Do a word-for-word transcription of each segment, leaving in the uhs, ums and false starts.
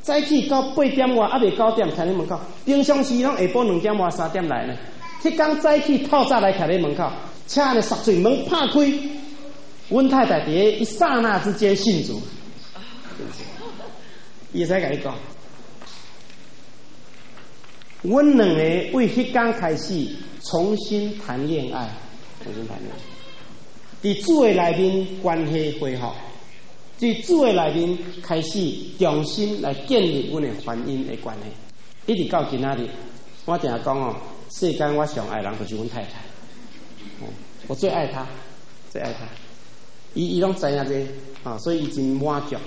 早起到八点外，还未九点徛咧门口。平常时拢下晡两点外、三点来呢。迄天早起透早来徛咧门口，车咧煞嘴门拍开，阮太太伫一刹那之间信主。伊会使甲你讲，阮两个为迄天开始重新谈恋爱，重新谈恋爱。伫主的内面关系恢复，伫主的内面开始重新来建立阮的婚姻的关系，一直到今仔日。我定下讲哦，世间我上爱人就是阮太太，哦，我最爱她，最爱她。伊伊拢知影这啊，所以伊真满足。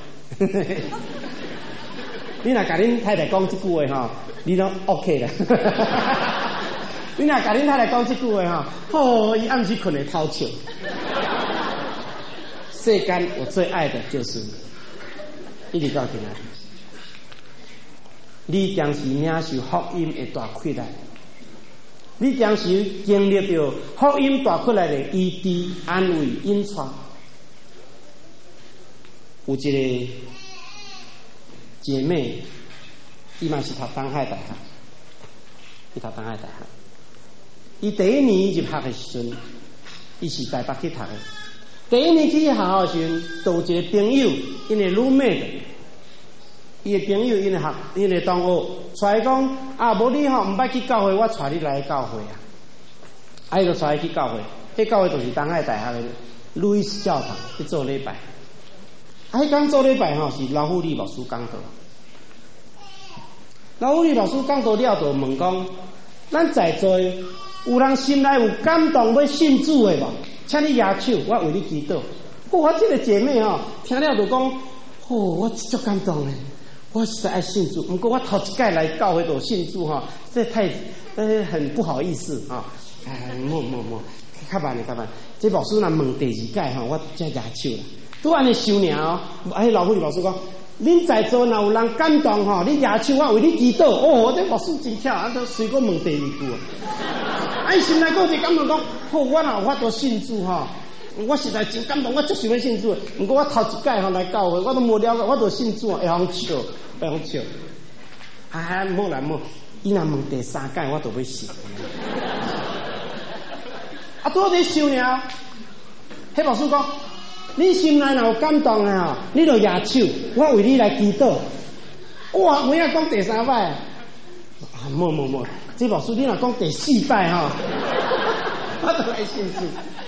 你若甲恁太太讲即句话吼，你拢 OK 啦。你若甲恁太太讲即句话吼，哦，伊暗时困会偷笑。世间我最爱的就是你，一直到今仔日。你当时领受福音的大困难，你当时经历到福音大困难的医治、安慰、引传。有一个姐妹，伊嘛是读东海大学，伊读东海大学。伊第一年入学的时阵，伊是台北去读的。第一年去学校的时阵，就有一个朋友，因的 roommate。伊个朋友，因个学，因个同学，带伊讲啊，无你吼，毋捌去教会，我带你来教会啊。啊，伊就带伊去教会，迄教会就是东海大学的路易斯教堂去做礼拜。啊，迄天做礼拜吼是老妇李牧师讲道，老妇李牧师讲道了，就问讲，咱在座有人心内有感动要信主的无？请你举手，我为你祈祷。我这个姐妹吼，听了就讲，哦，我足感动的。我实在爱信主，不过我头一届来教会就信主哈，这太呃很不好意思啊！哎，莫莫莫，较慢的较慢。这牧师若问第二届哈，我才举手啦。拄安尼想尔哦，哎，老妇女牧师讲，恁在座若有人感动吼，你举手，我为你祈祷。哦，这牧师真巧，啊，都随我问第二句啊。哎，心内个一感动讲，哦，我若有法度信主哈。我实在真感动，我足想要信主。不过我头一届吼来教会，我都无了解，我都信主，会通笑，会通笑。啊，莫啦莫，伊若问第三届，我都要信。啊，拄好在想了，迄牧师讲，你心内若有感动的吼，你就举手，我为你来祈祷。哇，我要讲第三摆，啊，莫莫莫，这牧师你若讲第四摆吼，我都来信主。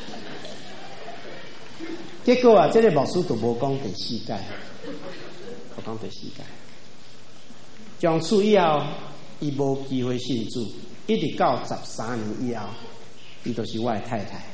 结果啊，这个牧师就无讲第四届，无讲第四届。从此以后，伊无机会信主，一直到十三年以后，伊就是我的太太。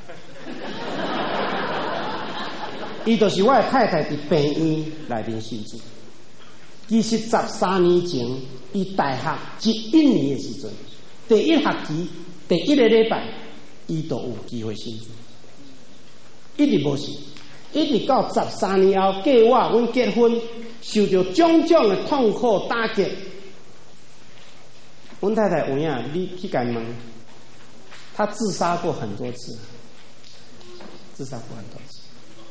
伊就是我的太太伫病院内面信主。其实十三年前，伊大学一一年的时阵，第一学期第一个礼拜，伊就有机会信主，一直无信。一直到十三年后，过我阮结婚，受到种种的痛苦打击。阮太太有影，你去甲问，她自杀过很多次，自杀过很多次，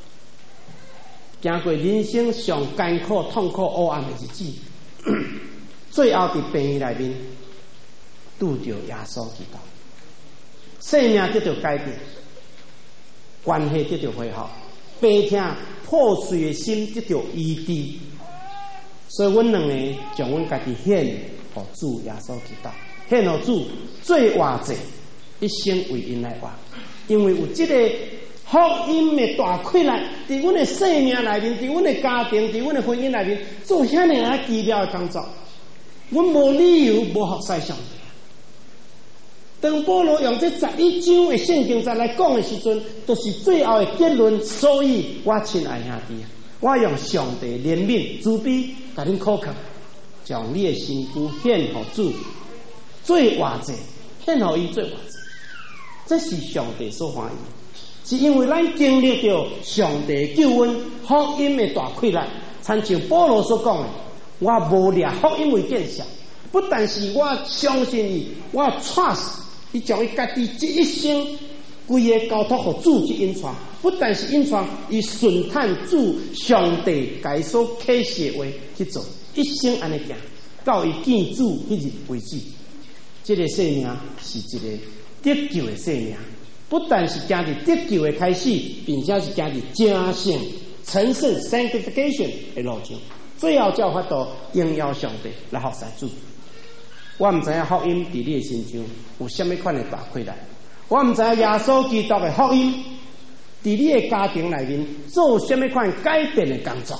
经过人生上艰苦、痛苦、黑暗的日子，最后伫病院内面拄着耶稣基督，生命得到改变，关系得到恢复。悲痛破碎的心得到医治，所以阮两个将阮家己献给主耶稣基督，献给主做活者，一生为因来活。因为有这个福音的大困难，伫阮的生命内面，伫阮的家庭，伫阮的婚姻内面，做遐尼啊奇妙的工作，阮无理由无服侍上帝。当保罗用这十一章的圣经再来讲的时阵，就是最后的结论。所以我亲爱兄弟，我用上帝怜悯、慈悲，甲恁考考，将你的身躯献给主，做活者，献给伊做活者。这是上帝所欢喜，是因为咱经历到上帝救恩、福音的大困难，参像保罗所讲的，我无掠福音为见笑，不但是我相信伊，我 trust。伊将伊家己这一生规个交托给主去引传，不但是引传，伊顺探主上帝该所启示的话去做。 一生安尼行，到伊见主迄日为止。这个生命是一个得救的生命，不但是行伫得救的开始，并且是行伫正圣、成圣 （sanctification） 的路程。最后才有法度荣耀上帝来服侍主。我唔知影福音伫你的身上有什么款的大困难，我唔知影耶稣基督的福音伫你的家庭内面做什么款改变的工作。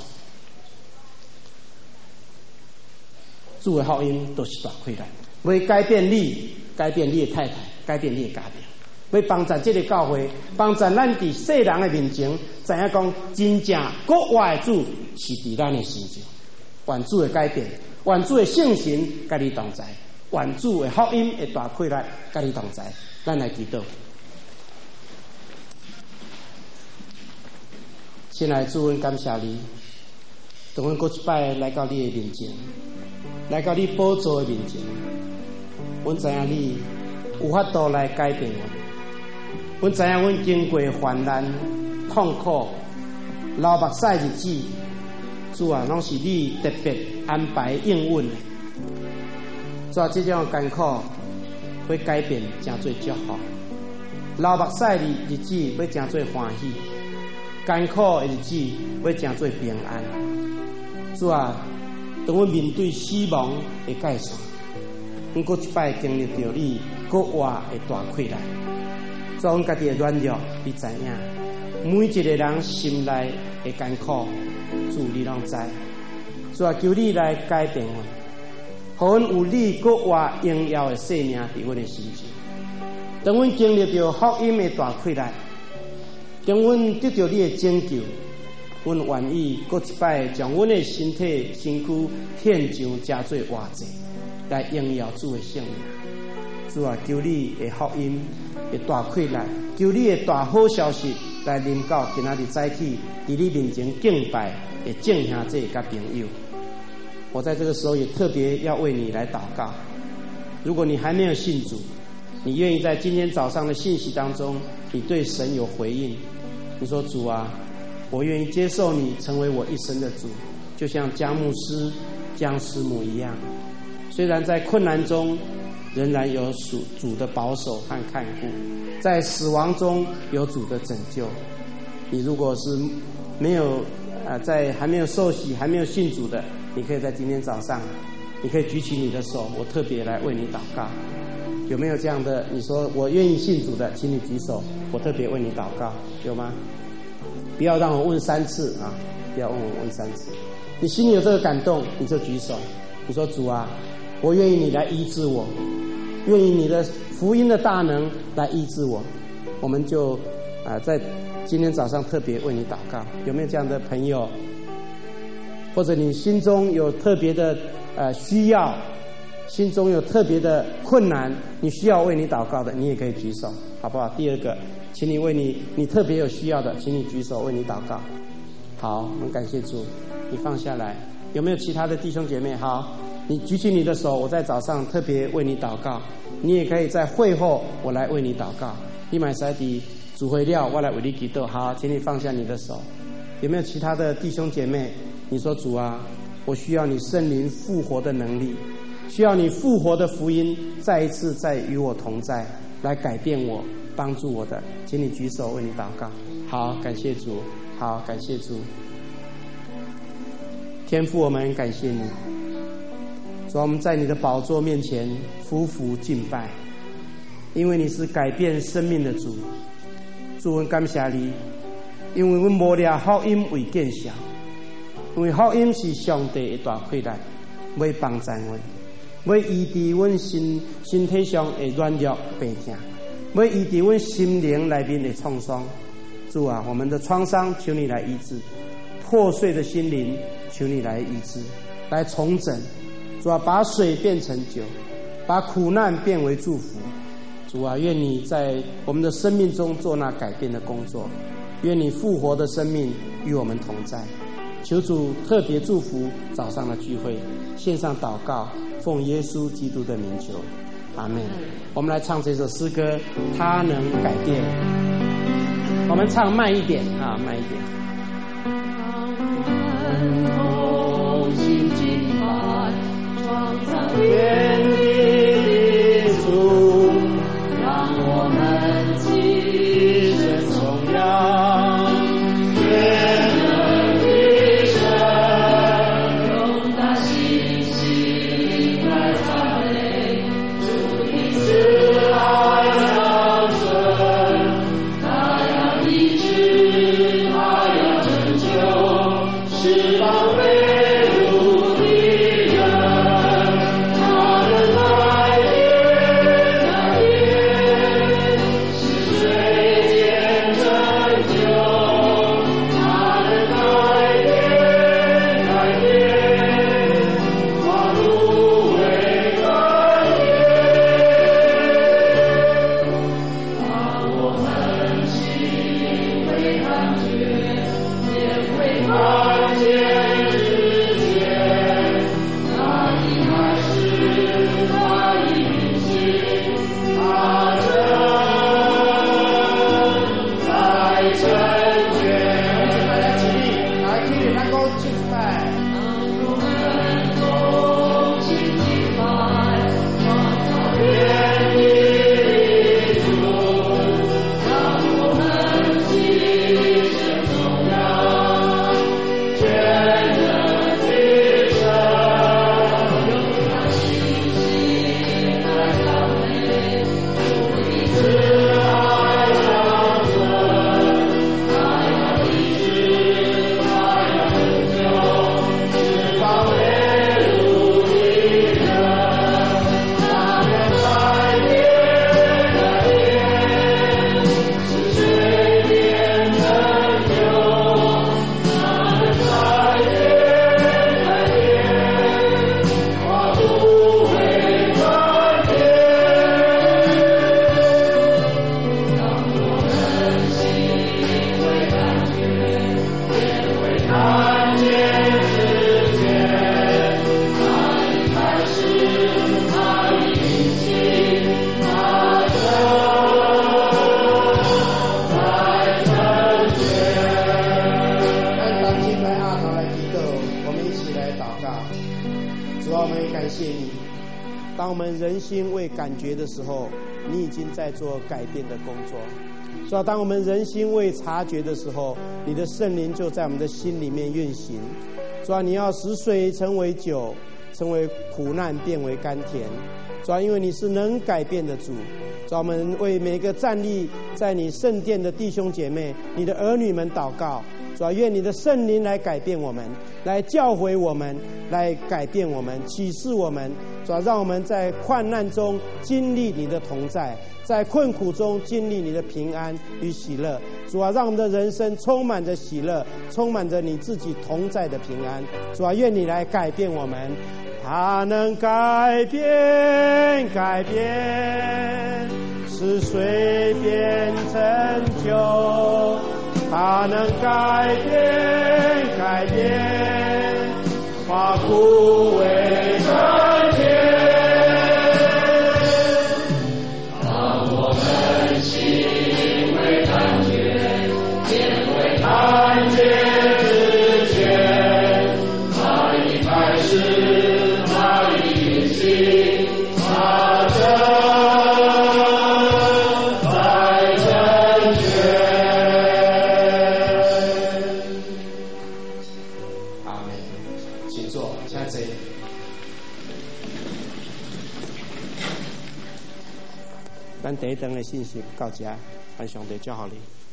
主的福音都是大困难。要改变你，改变你的太太，改变你的家庭，要帮助这个教会，帮助咱伫世人的面前，知影讲真正国外的主是伫咱的身上。愿主的改变，愿主的圣神甲你同在，愿主的福音的大开来甲你同在。咱来祈祷。先来主，阮感谢你，当阮过一摆来到你的面前，来到你宝座的面前。阮知影你有法度来改变阮，阮知影阮经过患难、痛苦、流目屎日子，主啊，拢是你特别安排应允的。主啊，这种艰苦要改变，成做祝福；流目屎的日子要成做欢喜，艰苦的日子要成做平安。主啊，当阮面对死亡的界线，阮搁一摆经历到你国外的大困难，主阮家己的软弱，你知影；每一个人心内的艰苦，主你拢知。主啊，求你来改变阮，互阮有你国外荣耀的生命伫阮的身上。当阮经历到福音的大困难，当阮得到你的拯救，阮愿意搁一摆将阮的身体、身躯献上，加做活祭。来荣耀主的圣名。主啊，求你的福音的大困难，求你的大好消息来临到今仔日早起，伫你面前敬拜的众兄弟甲朋友。我在这个时候也特别要为你来祷告。如果你还没有信主，你愿意在今天早上的信息当中，你对神有回应，你说主啊，我愿意接受你成为我一生的主，就像江牧师、江师母一样。虽然在困难中，仍然有主主的保守和看顾；在死亡中有主的拯救。你如果是没有呃，在还没有受洗、还没有信主的，你可以在今天早上，你可以举起你的手，我特别来为你祷告。有没有这样的？你说我愿意信主的，请你举手，我特别为你祷告，有吗？不要让我问三次啊！不要问我问三次。你心里有这个感动，你就举手。你说主啊，我愿意你来医治我，愿意你的福音的大能来医治我。我们就啊、呃，在今天早上特别为你祷告。有没有这样的朋友？或者你心中有特别的呃需要，心中有特别的困难，你需要为你祷告的，你也可以举手，好不好？第二个，请你为你你特别有需要的，请你举手为你祷告。好，我们感谢主，你放下来。有没有其他的弟兄姐妹？好，你举起你的手，我在早上特别为你祷告。你也可以在会后，我来为你祷告。你买塞迪主会料，我来为你祈祷。好，请你放下你的手。有没有其他的弟兄姐妹？你说主啊，我需要你圣灵复活的能力，需要你复活的福音再一次再与我同在，来改变我，帮助我的，请你举手为你祷告。好，感谢主。好，感谢主。天父，我们感谢你，主，我们在你的宝座面前匍匐敬拜，因为你是改变生命的主。主，我感谢你，因为我们无抓福音为见效，因为福音是上帝的大亏难，要帮助我们，要医治我们身身体上的软弱病痛，要医治我们心灵内面的创伤。主啊，我们的创伤求你来医治，破碎的心灵求你来医治，来重整。主啊，把水变成酒，把苦难变为祝福。主啊，愿你在我们的生命中做那改变的工作，愿你复活的生命与我们同在。求主特别祝福早上的聚会，献上祷告，奉耶稣基督的名求，阿们。我们来唱这首诗歌，他能改变。我们唱慢一点啊，慢一点。同心敬拜主啊，我们感谢你。当我们人心未感觉的时候，你已经在做改变的工作。主啊，当我们人心未察觉的时候，你的圣灵就在我们的心里面运行。主啊，你要使水成为酒，成为苦难变为甘甜。主啊，因为你是能改变的主。主啊，我们为每个站立在你圣殿的弟兄姐妹、你的儿女们祷告。主啊，愿你的圣灵来改变我们，来教诲我们，来改变我们，启示我们。主啊，让我们在患难中经历你的同在，在困苦中经历你的平安与喜乐。主啊，让我们的人生充满着喜乐，充满着你自己同在的平安。主啊，愿你来改变我们。他能改变，改变，使水变成酒。他能改变，改变，把枯萎成田。当我们心未感觉，眼未看见之前，那一开始，那一运行，那正在成全。现在这咱第一堂的信息到这，愿上帝祝福你。